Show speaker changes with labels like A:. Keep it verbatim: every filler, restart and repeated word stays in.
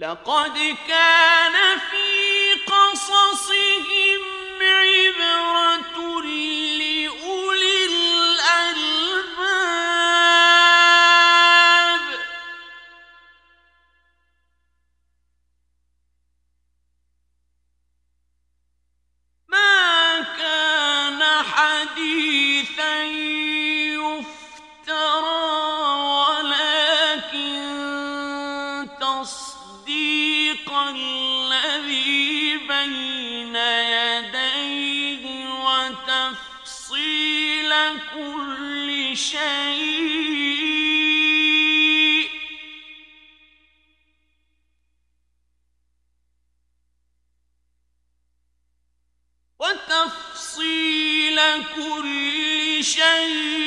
A: لقد كان في قصصهم عبرة لأولي الألباب ما كان حديثا يفترى ولكن تصديق الذي بين يديه وتفصيل كل شيء وتفصيل كل شيء